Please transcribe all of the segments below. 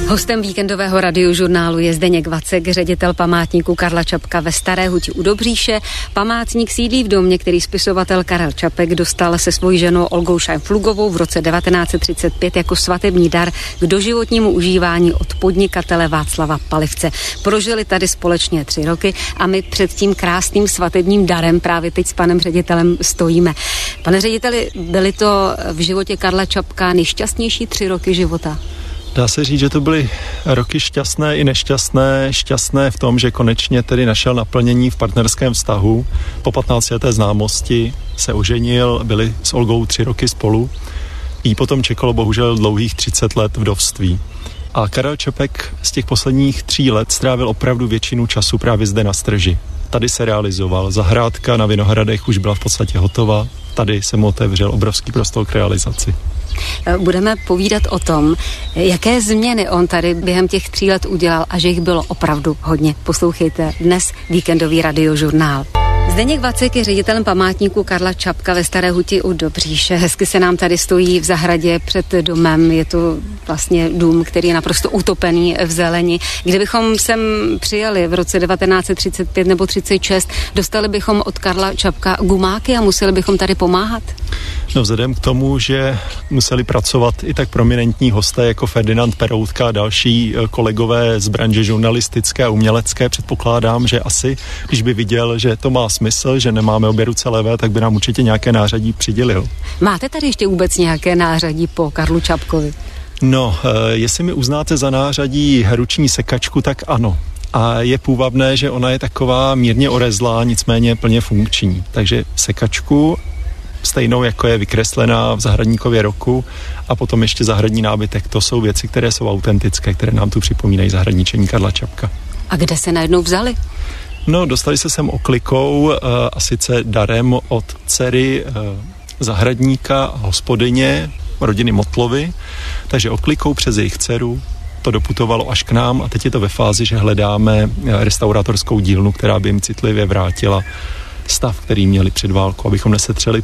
Hostem víkendového radiožurnálu je Zdeněk Vacek, ředitel památníku Karla Čapka ve Staré Huti u Dobříše. Památník sídlí v domě, který spisovatel Karel Čapek dostal se svojí ženou Olgou Šajnflugovou v roce 1935 jako svatební dar k doživotnímu užívání od podnikatele Václava Palivce. Prožili tady společně 3 roky a my před tím krásným svatebním darem právě teď s panem ředitelem stojíme. Pane řediteli, byly to v životě Karla Čapka nejšťastnější 3 roky života? Dá se říct, že to byly roky šťastné i nešťastné. Šťastné v tom, že konečně tedy našel naplnění v partnerském vztahu. Po 15leté známosti se oženil, byli s Olgou 3 roky spolu. Jí potom čekalo bohužel dlouhých 30 let vdovství. A Karel Čapek z těch posledních 3 let strávil opravdu většinu času právě zde na Strži. Tady se realizoval. Zahrádka na Vinohradech už byla v podstatě hotová. Tady se mu otevřel obrovský prostor k realizaci. Budeme povídat o tom, jaké změny on tady během těch 3 let udělal a že jich bylo opravdu hodně. Poslouchejte dnes víkendový radiožurnál. Zdeněk Vacek je ředitelem památníku Karla Čapka ve Staré Huti u Dobříše. Hezky se nám tady stojí v zahradě před domem. Je to vlastně dům, který je naprosto utopený v zeleni. Kdybychom sem přijeli v roce 1935 nebo 36, dostali bychom od Karla Čapka gumáky a museli bychom tady pomáhat? No, vzhledem k tomu, že museli pracovat i tak prominentní hosté jako Ferdinand Peroutka a další kolegové z branže žurnalistické a umělecké, předpokládám, že asi, když by viděl, že to má smysl, že nemáme obě ruce levé, tak by nám určitě nějaké nářadí přidělil. Máte tady ještě vůbec nějaké nářadí po Karlu Čapkovi? No, jestli mi uznáte za nářadí ruční sekačku, tak ano. A je půvabné, že ona je taková mírně orezlá, nicméně plně funkční. Takže sekačku stejnou, jako je vykreslená v zahradníkově roku, a potom ještě zahradní nábytek. To jsou věci, které jsou autentické, které nám tu připomínají zahradničení Karla Čapka. A kde se najednou vzali? No, dostali se sem oklikou, a sice darem od dcery zahradníka a hospodyně rodiny Motlovy, takže oklikou přes jejich dceru to doputovalo až k nám a teď je to ve fázi, že hledáme restaurátorskou dílnu, která by jim citlivě vrátila stav, který měli před válkou, abychom nesetřeli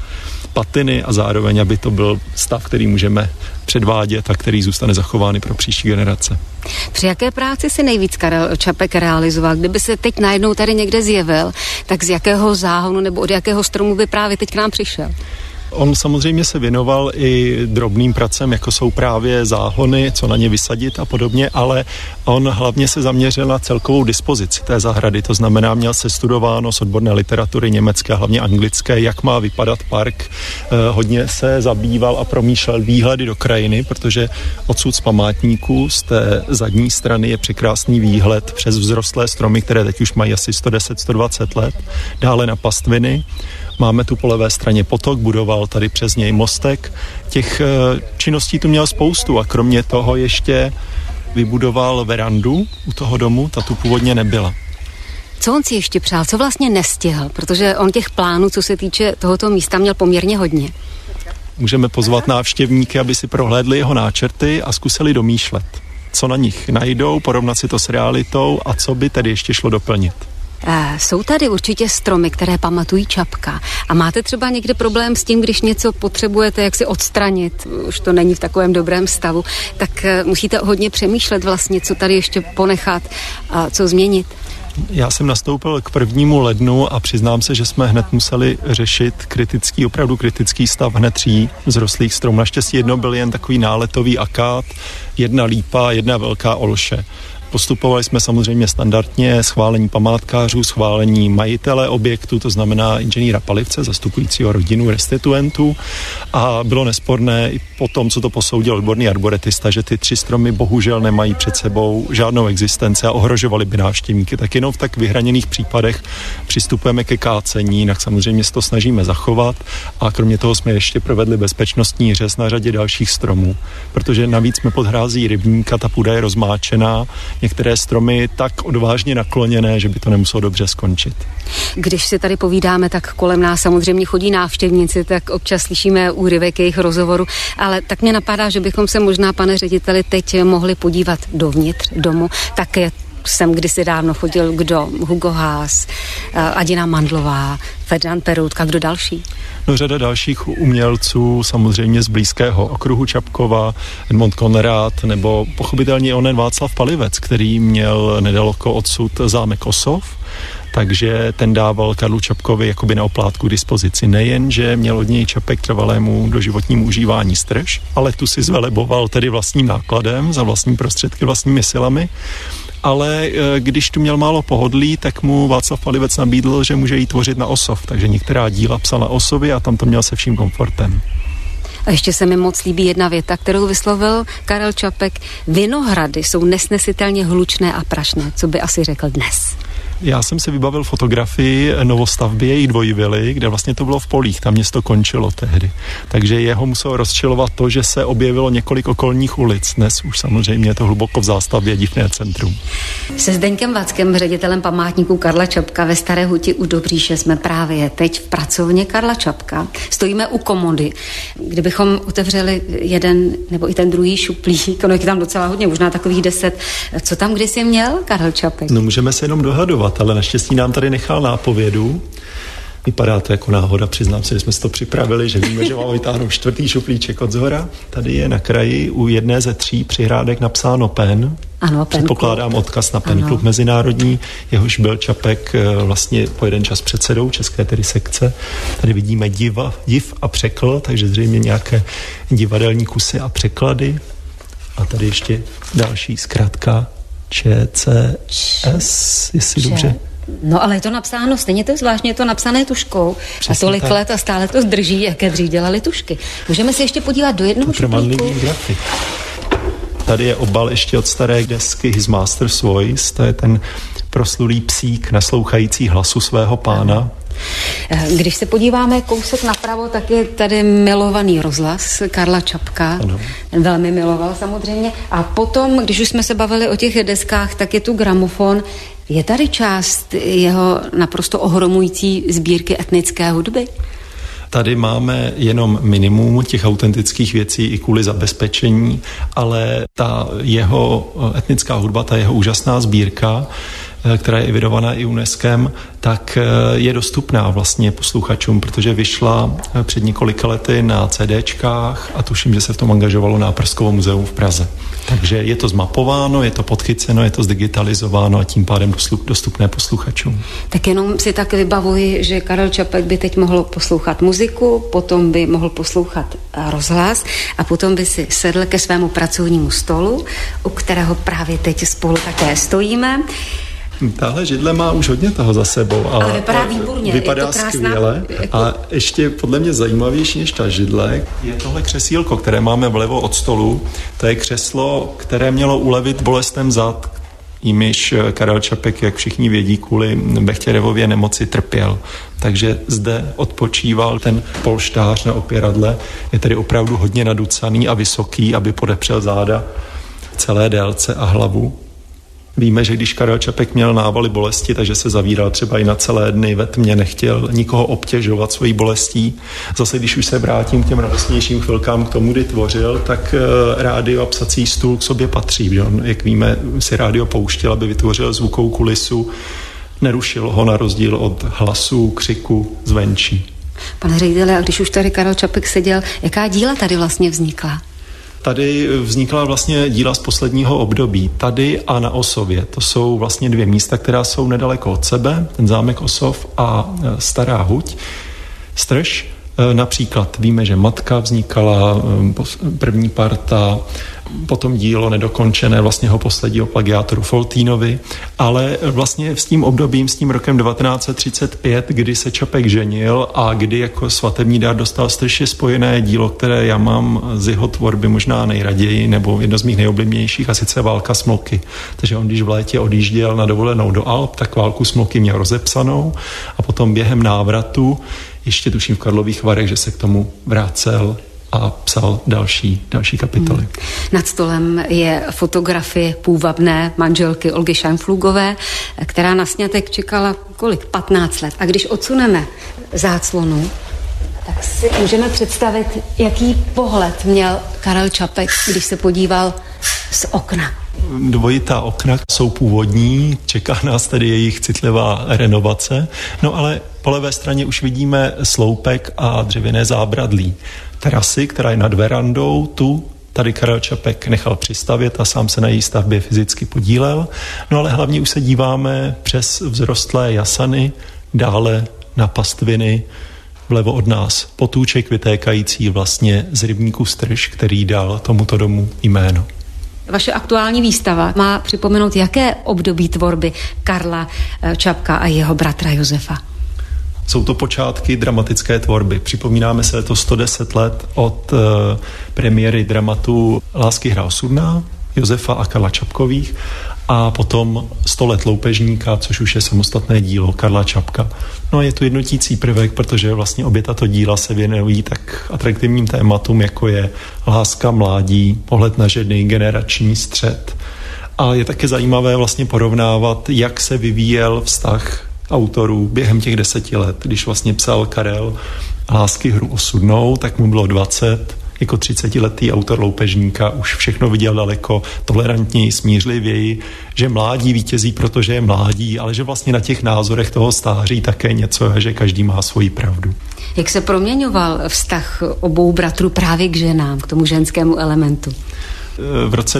patiny a zároveň, aby to byl stav, který můžeme předvádět a který zůstane zachovány pro příští generace. Při jaké práci si nejvíc Karel Čapek realizoval? Kdyby se teď najednou tady někde zjevil, tak z jakého záhonu nebo od jakého stromu by právě teď k nám přišel? On samozřejmě se věnoval i drobným pracem, jako jsou právě záhony, co na ně vysadit a podobně, ale on hlavně se zaměřil na celkovou dispozici té zahrady, to znamená, měl se studováno z odborné literatury německé, hlavně anglické, jak má vypadat park. Hodně se zabýval a promýšlel výhledy do krajiny, protože odsud z památníků z té zadní strany je překrásný výhled přes vzrostlé stromy, které teď už mají asi 110-120 let, dále na pastviny. Máme tu po levé straně potok, budoval tady přes něj mostek. Těch činností tu měl spoustu a kromě toho ještě vybudoval verandu u toho domu, ta tu původně nebyla. Co on si ještě přál? Co vlastně nestihl? Protože on těch plánů, co se týče tohoto místa, měl poměrně hodně. Můžeme pozvat návštěvníky, aby si prohlédli jeho náčrty a zkusili domýšlet, co na nich najdou, porovnat si to s realitou a co by tedy ještě šlo doplnit. Jsou tady určitě stromy, které pamatují Čapka. A máte třeba někde problém s tím, když něco potřebujete, jak si odstranit, už to není v takovém dobrém stavu, tak musíte hodně přemýšlet vlastně, co tady ještě ponechat a co změnit. Já jsem nastoupil k 1. lednu a přiznám se, že jsme hned museli řešit opravdu kritický stav hned 3 vzrostlých stromů. Naštěstí jedno byl jen takový náletový akát, 1 lípa, 1 velká olše. Postupovali jsme samozřejmě standardně, schválení památkářů, schválení majitele objektu, to znamená inženýra Palivce, zastupujícího rodinu restituentů, a bylo nesporné i po tom, co to posoudil odborný arboretista, že ty 3 stromy bohužel nemají před sebou žádnou existenci a ohrožovaly by návštěvníky. Tak jenom v tak vyhraněných případech přistupujeme ke kácení, jinak samozřejmě se to snažíme zachovat a kromě toho jsme ještě provedli bezpečnostní řez na řadě dalších stromů, protože navíc jsme pod hrází rybníka, ta půda je rozmáčená, některé stromy tak odvážně nakloněné, že by to nemuselo dobře skončit. Když si tady povídáme, tak kolem nás samozřejmě chodí návštěvníci, tak občas slyšíme úryvek jejich rozhovoru, ale tak mě napadá, že bychom se možná, pane řediteli, teď mohli podívat dovnitř domu. Tak je sem kdysi dávno chodil kdo? Hugo Haas, Adina Mandlová, Ferdinand Peroutka, kdo další? No, řada dalších umělců, samozřejmě z blízkého okruhu Čapkova, Edmond Konrád, nebo pochopitelně onen Václav Palivec, který měl nedaleko odsud zámek Osov, takže ten dával Karlu Čapkovi jakoby na oplátku k dispozici. Nejen, že měl od něj Čapek trvalému doživotnímu užívání strž, ale tu si zveleboval tedy vlastním nákladem, za vlastní prostředky, vlastními silami. Ale když tu měl málo pohodlí, tak mu Václav Palivec nabídl, že může jí tvořit na Osov, takže některá díla psal na Osově a tam to měl se vším komfortem. A ještě se mi moc líbí jedna věta, kterou vyslovil Karel Čapek. Vinohrady jsou nesnesitelně hlučné a prašné, co by asi řekl dnes. Já jsem si vybavil fotografii novostavby jejich dvojvily, kde vlastně to bylo v polích, tam město končilo tehdy. Takže jeho muselo rozčilovat to, že se objevilo několik okolních ulic. Dnes už samozřejmě je to hluboko v zástavbě divné centrum. Se Zdeňkem Vackem, ředitelem památníku Karla Čapka ve Staré Huti u Dobříše, jsme právě teď v pracovně Karla Čapka. Stojíme u komody. Kdybychom otevřeli jeden nebo i ten druhý šuplík, ono je tam docela hodně, možná takových 10. Co tam kdysi měl Karel Čapek? No, můžeme se jenom dohadovat, ale naštěstí nám tady nechal nápovědu. Vypadá to jako náhoda, přiznám se, že jsme si to připravili, že víme, že máme vytáhnout 4. šuplíček od zhora. Tady je na kraji u jedné ze 3 přihrádek napsáno PEN. Ano, předpokládám odkaz na PEN klub mezinárodní, jehož byl Čapek vlastně po jeden čas předsedou české tedy sekce. Tady vidíme div a překl, takže zřejmě nějaké divadelní kusy a překlady. A tady ještě další zkratka ČCS, jestli dobře. No, ale je to napsáno, stejně to zvláštně, je to napsané tuškou. Přesně a tolik let a stále to zdrží, jaké dřív dělali tušky. Můžeme se ještě podívat do jednoho šuplíku. Tady je obal ještě od staré desky His Master's Voice, to je ten proslulý psík naslouchající hlasu svého pána. Když se podíváme kousek napravo, tak je tady milovaný rozhlas Karla Čapka. Ano. Ten velmi miloval samozřejmě. A potom, když už jsme se bavili o těch deskách, tak je tu gramofon. Je tady část jeho naprosto ohromující sbírky etnické hudby? Tady máme jenom minimum těch autentických věcí i kvůli zabezpečení, ale ta jeho etnická hudba, ta jeho úžasná sbírka, která je evidovaná i UNESCOem, tak je dostupná vlastně posluchačům, protože vyšla před několika lety na CDčkách a tuším, že se v tom angažovalo Náprskovo muzeum v Praze. Takže je to zmapováno, je to podchyceno, je to zdigitalizováno a tím pádem dostupné posluchačům. Tak jenom si tak vybavuji, že Karel Čapek by teď mohl poslouchat muziku, potom by mohl poslouchat rozhlas a potom by si sedl ke svému pracovnímu stolu, u kterého právě teď spolu také stojíme. Tahle židle má už hodně toho za sebou. Ale vypadá výborně. Vypadá skvěle. A ještě podle mě zajímavější než ta židle je tohle křesílko, které máme vlevo od stolu. To je křeslo, které mělo ulevit bolestem zad, jimiž Karel Čapek, jak všichni vědí, kvůli Bechterevově nemoci trpěl. Takže zde odpočíval ten polštář na opěradle. Je tedy opravdu hodně naducaný a vysoký, aby podepřel záda celé délce a hlavu. Víme, že když Karel Čapek měl návaly bolesti, takže se zavíral třeba i na celé dny ve tmě, nechtěl nikoho obtěžovat svojí bolestí. Zase, když už se vrátím k těm radostnějším chvilkám k tomu, kdy tvořil, tak rádio a psací stůl k sobě patří. Že on, jak víme, si rádio pouštěl, aby vytvořil zvukovou kulisu, nerušil ho na rozdíl od hlasu, křiku zvenčí. Pane řediteli, a když už tady Karel Čapek seděl, jaká díla tady vlastně vznikla? Tady vznikla vlastně díla z posledního období. Tady a na Osově. To jsou vlastně 2 místa, která jsou nedaleko od sebe. Ten zámek Osov a Stará Huť. Strž. Například víme, že Matka vznikala, první parta, potom dílo nedokončené vlastně ho posledního plagiátoru Foltínovi, ale vlastně s tím obdobím, s tím rokem 1935, kdy se Čapek ženil a kdy jako svatební dar dostal Strž, je spojené dílo, které já mám z jeho tvorby možná nejraději, nebo jedno z mých nejoblíbenějších, a sice Válka Smloky. Takže on, když v létě odjížděl na dovolenou do Alp, tak Válku Smloky měl rozepsanou a potom během návratu, ještě tuším v Karlových Varech, že se k tomu vrácel a psal další kapitoly. Nad stolem je fotografie půvabné manželky Olgy Šajnflugové, která na sňatek čekala 15 let. A když odsuneme záclonu, tak si můžeme představit, jaký pohled měl Karel Čapek, když se podíval z okna. Dvojitá okna jsou původní, čeká nás tedy jejich citlivá renovace, no ale po levé straně už vidíme sloupek a dřevěné zábradlí. Terasy, která je nad verandou, tady Karel Čapek nechal přistavět a sám se na její stavbě fyzicky podílel, no ale hlavně už se díváme přes vzrostlé jasany, dále na pastviny, vlevo od nás potůček vytékající vlastně z rybníku Strž, který dal tomuto domu jméno. Vaše aktuální výstava má připomenout jaké období tvorby Karla Čapka a jeho bratra Josefa? Jsou to počátky dramatické tvorby. Připomínáme se to 110 let od premiéry dramatu Lásky hra osudná, Josefa a Karla Čapkových a potom 100 let loupežníka, což už je samostatné dílo Karla Čapka. No a je to jednotící prvek, protože vlastně obě tato díla se věnují tak atraktivním tématům, jako je láska, mládí, pohled na ženy, generační střet. A je také zajímavé vlastně porovnávat, jak se vyvíjel vztah autorů během těch 10 let. Když vlastně psal Karel Lásky hru osudnou, tak mu bylo 20. Jako 30letý autor loupežníka už všechno viděl daleko tolerantněji, smířlivěji, že mládí vítězí, protože je mládí, ale že vlastně na těch názorech toho stáří také něco, že každý má svoji pravdu. Jak se proměňoval vztah obou bratrů právě k ženám, k tomu ženskému elementu? V roce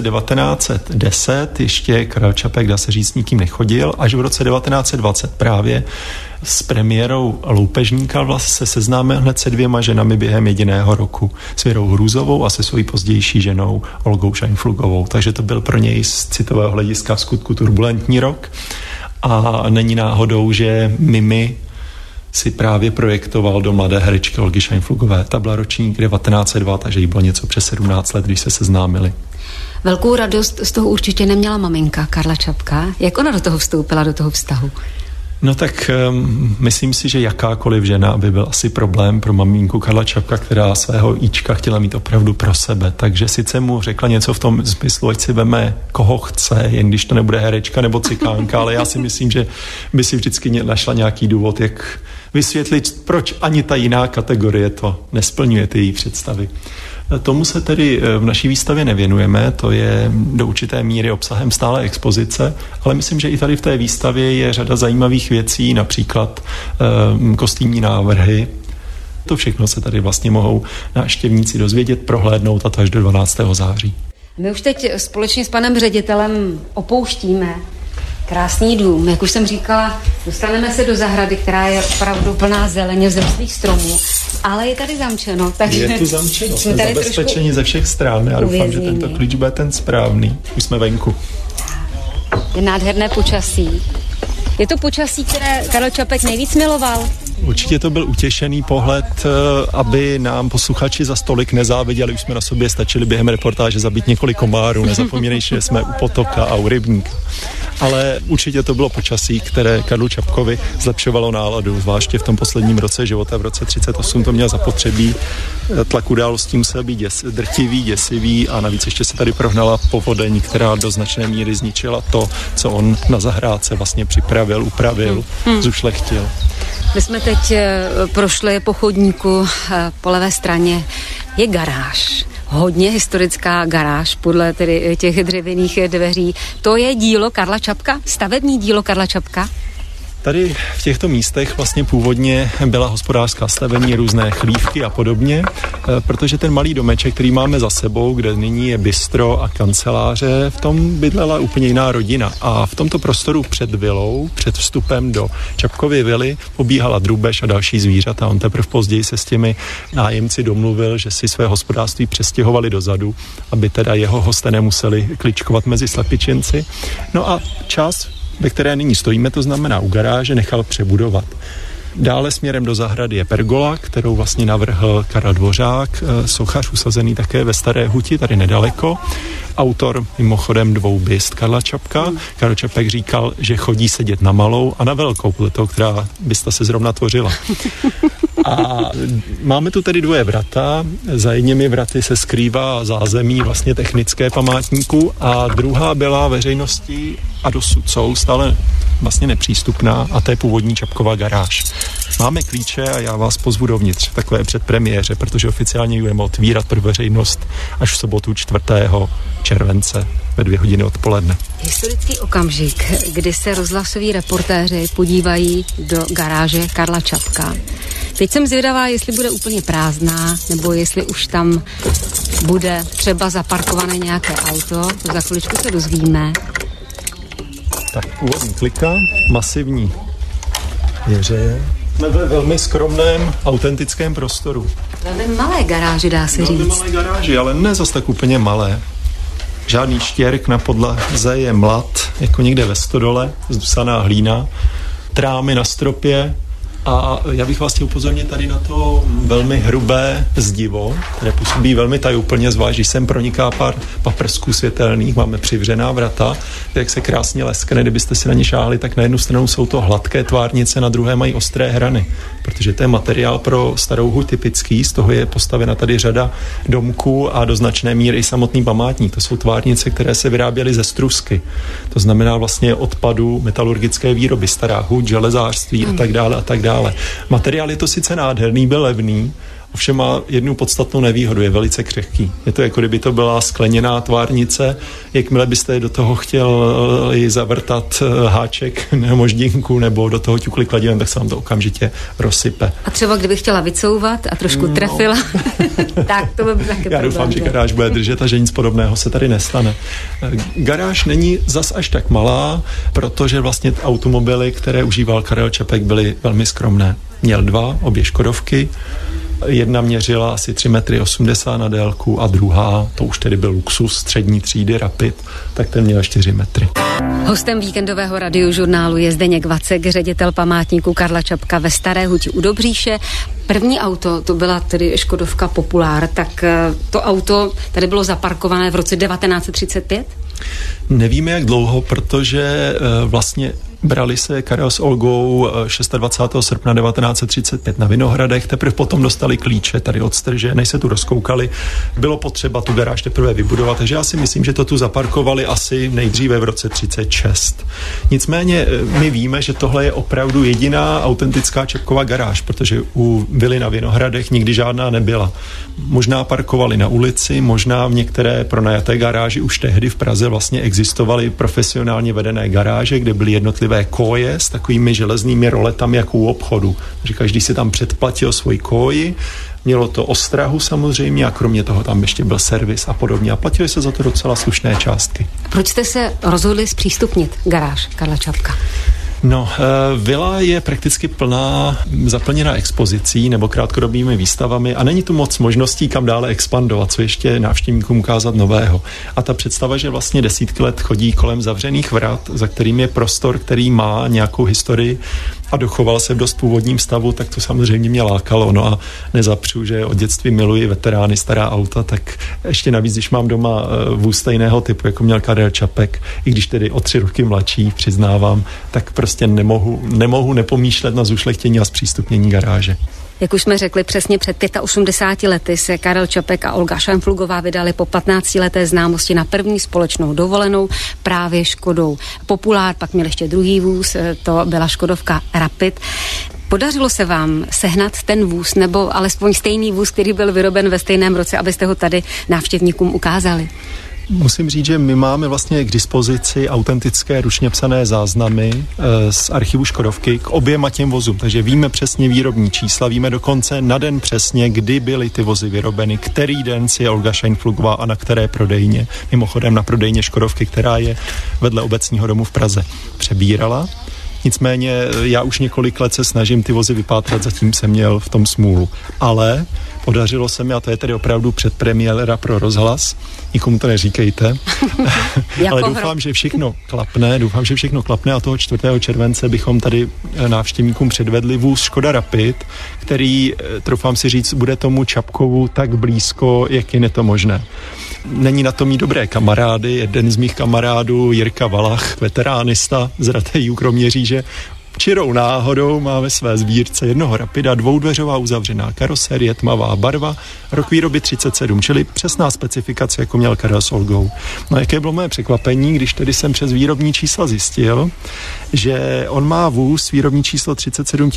1910 ještě Karel Čapek, dá se říct, nikým nechodil, až v roce 1920 právě s premiérou loupežníka vlastně se seznámil hned se 2 ženami během jediného roku. S Věrou Hrůzovou a se svojí pozdější ženou Olgou Šajnflugovou. Takže to byl pro něj z citového hlediska v skutku turbulentní rok. A není náhodou, že Mimi si právě projektoval do mladé herečky Olgy Šajnflugové. Ta byla ročník 1902, takže jí bylo něco přes 17 let, když se seznámili. Velkou radost z toho určitě neměla maminka Karla Čapka. Jak ona do toho vstoupila, do toho vztahu? No tak myslím si, že jakákoliv žena by byl asi problém pro maminku Karla Čapka, která svého Ička chtěla mít opravdu pro sebe. Takže sice mu řekla něco v tom smyslu, ať si veme koho chce, jen když to nebude herečka nebo cikánka, ale já si myslím, že by si vždycky našla nějaký důvod, jak vysvětlit, proč ani ta jiná kategorie to nesplňuje, ty její představy. Tomu se tedy v naší výstavě nevěnujeme, to je do určité míry obsahem stále expozice, ale myslím, že i tady v té výstavě je řada zajímavých věcí, například kostýmní návrhy. To všechno se tady vlastně mohou návštěvníci dozvědět, prohlédnout, a to až do 12. září. My už teď společně s panem ředitelem opouštíme krásný dům. Jak už jsem říkala, dostaneme se do zahrady, která je opravdu plná zeleně, vzrostlých stromů, ale je tady zamčeno. Takže je tu zamčeno, jsme zabezpečeni ze všech stran. Já doufám, že tento klíč bude ten správný. Už jsme venku. Je nádherné počasí. Je to počasí, které Karel Čapek nejvíc miloval? Určitě to byl utěšený pohled, aby nám posluchači za stolik nezáviděli. Už jsme na sobě stačili během reportáže zabít několik komárů. Nezapomínej, že jsme u potoka a u rybníka. Ale určitě to bylo počasí, které Karlu Čapkovi zlepšovalo náladu, zvláště v tom posledním roce života, v roce 38 to měl zapotřebí. Tlak událostí musel být drtivý, děsivý a navíc ještě se tady prohnala povodeň, která do značné míry zničila to, co on na zahrádce vlastně připravil, upravil, zušlechtil. My jsme teď prošli po chodníku, po levé straně je garáž. Hodně historická garáž podle tedy těch dřevěných dveří. To je dílo Karla Čapka? Stavební dílo Karla Čapka? Tady v těchto místech vlastně původně byla hospodářská stavení, různé chlívky a podobně, protože ten malý domeček, který máme za sebou, kde nyní je bistro a kanceláře, v tom bydlela úplně jiná rodina. A v tomto prostoru před vilou, před vstupem do Čapkovy vily, pobíhala drůbež a další zvířata. On teprve později se s těmi nájemci domluvil, že si své hospodářství přestěhovali dozadu, aby teda jeho hosté nemuseli kličkovat mezi slepičinci. No a čas, ve které nyní stojíme, to znamená u garáže, nechal přebudovat. Dále směrem do zahrady je pergola, kterou vlastně navrhl Karel Dvořák, sochař usazený také ve Staré Huti, tady nedaleko. Autor mimochodem 2 byst Karla Čapka. Karel Čapek říkal, že chodí sedět na malou a na velkou, podle toho, která bysta se zrovna tvořila. A máme tu tedy 2 vrata, za jedními vraty se skrývá zázemí vlastně technické památníku a druhá byla veřejnosti a dosud jsou stále vlastně nepřístupná a to je původní Čapkova garáž. Máme klíče a já vás pozvu dovnitř v takové předpremiéře, protože oficiálně ji budeme otvírat pro veřejnost až v sobotu 4. července ve 2 hodiny odpoledne. Historický okamžik, kdy se rozhlasoví reportéři podívají do garáže Karla Čapka. Teď jsem zvědavá, jestli bude úplně prázdná, nebo jestli už tam bude třeba zaparkované nějaké auto. To za chviličku se dozvíme. Tak původní klika, masivní věže. Jsme ve velmi skromném, autentickém prostoru. Velmi malé garáži, dá se říct. Velmi malé garáži, ale ne zas tak úplně malé. Žádný štěrk na podlaze, je mlad, jako někde ve stodole, zdusaná hlína, trámy na stropě. A já bych vás chtěl upozornit tady na to velmi hrubé zdivo, které působí velmi tajuplně, zvlášť když sem proniká pár paprsků světelných, máme přivřená vrata, jak se krásně leskne, kdybyste si na ně šáhli, tak na jednu stranu jsou to hladké tvárnice, na druhé mají ostré hrany, protože to je materiál pro Starou Huť typický, z toho je postavena tady řada domků a do značné míry i samotný památník. To jsou tvárnice, které se vyráběly ze strusky. To znamená vlastně odpadu metalurgické výroby, Stará Huť, železářství a tak dále a tak dále. Materiál je to sice nádherný, byl levný, ovšem má jednu podstatnou nevýhodu, je velice křehký. Je to jako kdyby to byla skleněná tvárnice, jakmile byste do toho chtěli zavrtat háček nebo moždinku nebo do toho ťukli kladivem, tak se vám to okamžitě rozsype. A třeba kdybych chtěla vycouvat a trošku trefila, tak to by bylo taky. Já doufám, že garáž bude držet a že nic podobného se tady nestane. Garáž není zas až tak malá, protože vlastně automobily, které užíval Karel Čapek, byly velmi skromné. Měl 2, obě škodovky. Jedna měřila asi 3,80 m na délku a druhá, to už tedy byl luxus střední třídy Rapid, tak ten měl 4 metry. Hostem víkendového radiožurnálu je Zdeněk Vacek, ředitel památníku Karla Čapka ve Staré Huti u Dobříše. První auto, to byla tedy škodovka Populár, tak to auto tady bylo zaparkované v roce 1935? Nevíme, jak dlouho, protože vlastně brali se Karel s Olgou 26. srpna 1935 na Vinohradech, teprve potom dostali klíče tady od strže, než se tu rozkoukali. Bylo potřeba tu garáž teprve vybudovat, takže já si myslím, že to tu zaparkovali asi nejdříve v roce 36. Nicméně my víme, že tohle je opravdu jediná autentická Čapkova garáž, protože u vily na Vinohradech nikdy žádná nebyla. Možná parkovali na ulici, možná v některé pronajaté garáži už tehdy v Praze vlastně existovaly profesionálně vedené garáže, kde byly jednotlivé koje s takovými železnými roletami jako u obchodu. Takže každý si tam předplatil svoji koji, mělo to ostrahu samozřejmě a kromě toho tam ještě byl servis a podobně a platili se za to docela slušné částky. Proč jste se rozhodli zpřístupnit garáž Karla Čapka? No, vila je prakticky zaplněná expozicí nebo krátkodobými výstavami a není tu moc možností, kam dále expandovat, co ještě návštěvníkům ukázat nového. A ta představa, že vlastně desítky let chodí kolem zavřených vrat, za kterým je prostor, který má nějakou historii a dochoval se v dost původním stavu, tak to samozřejmě mě lákalo. No a nezapřu, že od dětství miluji veterány, stará auta, tak ještě navíc, když mám doma vůz stejného typu, jako měl Karel Čapek, i když tedy o 3 roky mladší, přiznávám, tak prostě nemohu nepomýšlet na zušlechtění a zpřístupnění garáže. Jak už jsme řekli, přesně před 85 lety se Karel Čapek a Olga Šajnflugová vydali po 15leté známosti na první společnou dovolenou právě Škodou Populár, pak měl ještě druhý vůz, to byla škodovka Rapid. Podařilo se vám sehnat ten vůz, nebo alespoň stejný vůz, který byl vyroben ve stejném roce, abyste ho tady návštěvníkům ukázali? Musím říct, že my máme vlastně k dispozici autentické ručně psané záznamy z archivu Škodovky k oběma těm vozům, takže víme přesně výrobní čísla, víme dokonce na den přesně, kdy byly ty vozy vyrobeny, který den si Olga Šajnflugová a na které prodejně, mimochodem na prodejně Škodovky, která je vedle obecního domu v Praze, přebírala. Nicméně já už několik let se snažím ty vozy vypátrat, zatím jsem měl v tom smůlu. Ale podařilo se mi, a to je tedy opravdu předpremiéra pro rozhlas, nikomu to neříkejte, ale doufám, že všechno klapne a toho 4. července bychom tady návštěvníkům předvedli vůz Škoda Rapid, který, troufám si říct, bude tomu Čapkovu tak blízko, jak je to možné. Není na to mít dobré kamarády. Jeden z mých kamarádů, Jirka Valach, veteránista z Ratejú Kroměříže, čirou náhodou má ve své sbírce jednoho Rapida, dvoudveřová uzavřená karosérie, tmavá barva, rok výroby 37, čili přesná specifikace, jako měl Karel s Olgou. No a jaké bylo moje překvapení, když tedy jsem přes výrobní čísla zjistil, že on má vůz výrobní číslo 37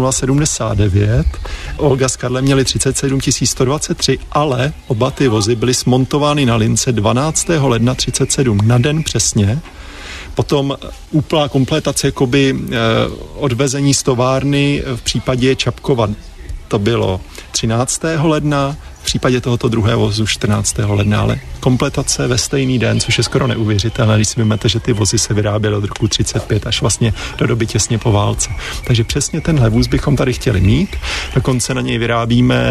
079, Olga s Karlem měli 37 123, ale oba ty vozy byly smontovány na lince 12. ledna 37, na den přesně. Potom úplná kompletace jakoby odvezení z továrny v případě Čapkova to bylo 13. ledna, v případě tohoto druhého vozu 14. ledna, ale kompletace ve stejný den, což je skoro neuvěřitelné, když si vymete, že ty vozy se vyráběly od roku 35 až vlastně do doby těsně po válce. Takže přesně tenhle vůz bychom tady chtěli mít. Dokonce na něj vyrábíme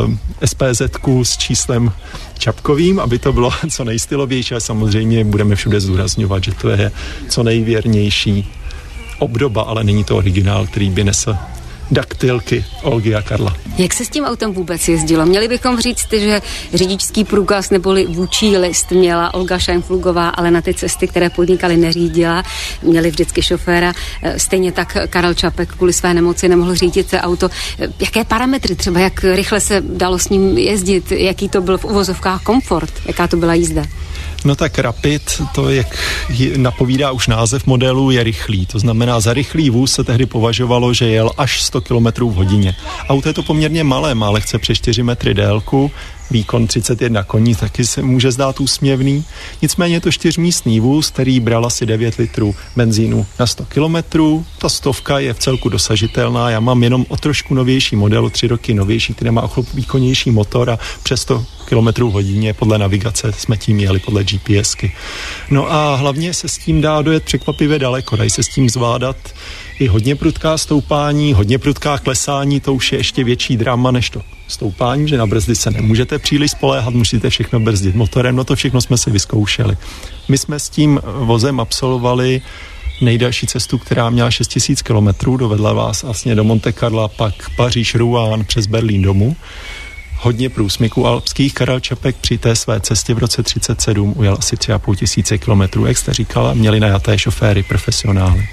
SPZ-ku s číslem Čapkovým, aby to bylo co nejstylovější, ale samozřejmě budeme všude zdůrazňovat, že to je co nejvěrnější obdoba, ale není to originál, který by nesl daktylky Olgy a Karla. Jak se s tím autem vůbec jezdilo? Měli bychom říct, že řidičský průkaz neboli vůdčí list měla Olga Šajnflugová, ale na ty cesty, které podnikali, neřídila. Měli vždycky šoféra. Stejně tak Karel Čapek kvůli své nemoci nemohl řídit auto. Jaké parametry třeba, jak rychle se dalo s ním jezdit? Jaký to byl v uvozovkách komfort? Jaká to byla jízda? No tak Rapid, to jak napovídá už název modelu, je rychlý. To znamená, za rychlý vůz se tehdy považovalo, že jel až 100 km v hodině. Auto je to poměrně malé, má lehce přes 4 metry délku, výkon 31 koní, taky se může zdát úsměvný. Nicméně je to 4místný vůz, který bral asi 9 litrů benzínu na 100 kilometrů. Ta 100 je v celku dosažitelná. Já mám jenom o trošku novější model, 3 roky novější, který má o chlup výkonnější motor a přes 100 km hodině podle navigace jsme tím jeli, podle GPSky. No a hlavně se s tím dá dojet překvapivě daleko. Dají se s tím zvládat i hodně prudká stoupání, hodně prudká klesání, to už je ještě větší drama než to stoupání, že na brzdy se nemůžete příliš spoléhat, musíte všechno brzdit motorem, no to všechno jsme si vyzkoušeli. My jsme s tím vozem absolvovali nejdelší cestu, která měla 6000 km, dovedla vás vlastně do Monte Carla, pak Paříž, Rouen, přes Berlín domů. Hodně průsmyků alpských. Karel Čapek při té své cestě v roce 37 ujel asi 3500 km, jak jste říkala, měli najaté šoféry, profesionály.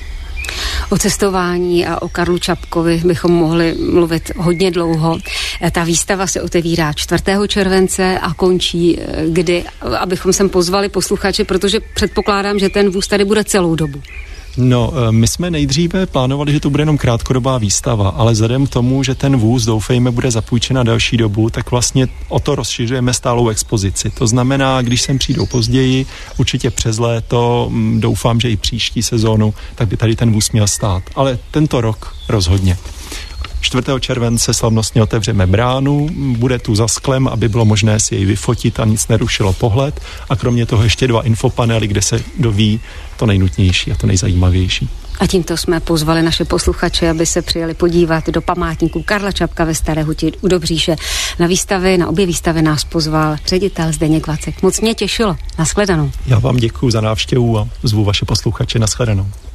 O cestování a o Karlu Čapkovi bychom mohli mluvit hodně dlouho. Ta výstava se otevírá 4. července a končí kdy, abychom sem pozvali posluchače, protože předpokládám, že ten vůz tady bude celou dobu. No, my jsme nejdříve plánovali, že to bude jenom krátkodobá výstava, ale vzhledem k tomu, že ten vůz, doufejme, bude zapůjčen na delší dobu, tak vlastně o to rozšiřujeme stálou expozici. To znamená, když sem přijdou později, určitě přes léto, doufám, že i příští sezónu, tak by tady ten vůz měl stát. Ale tento rok rozhodně. 4. července slavnostně otevřeme bránu, bude tu za sklem, aby bylo možné si jej vyfotit a nic nerušilo pohled, a kromě toho ještě 2 infopanely, kde se doví to nejnutnější a to nejzajímavější. A tímto jsme pozvali naše posluchače, aby se přijeli podívat do památníku Karla Čapka ve Staré Huti u Dobříše. Na obě výstavy nás pozval ředitel Zdeněk Vacek. Moc mě těšilo. Nashledanou. Já vám děkuju za návštěvu a zvu vaše posluchače. Nashledanou.